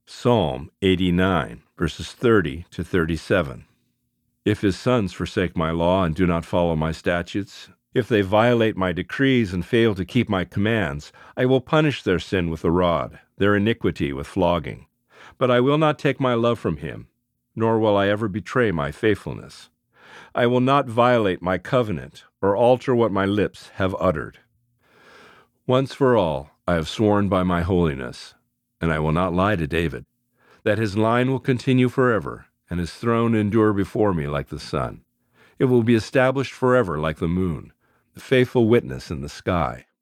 Psalm 89, verses 30 to 37. If his sons forsake my law and do not follow my statutes, if they violate my decrees and fail to keep my commands, I will punish their sin with a rod, their iniquity with flogging. But I will not take my love from him, nor will I ever betray my faithfulness. I will not violate my covenant or alter what my lips have uttered. Once for all, I have sworn by my holiness, and I will not lie to David, that his line will continue forever, and his throne endure before me like the sun. It will be established forever like the moon, the faithful witness in the sky.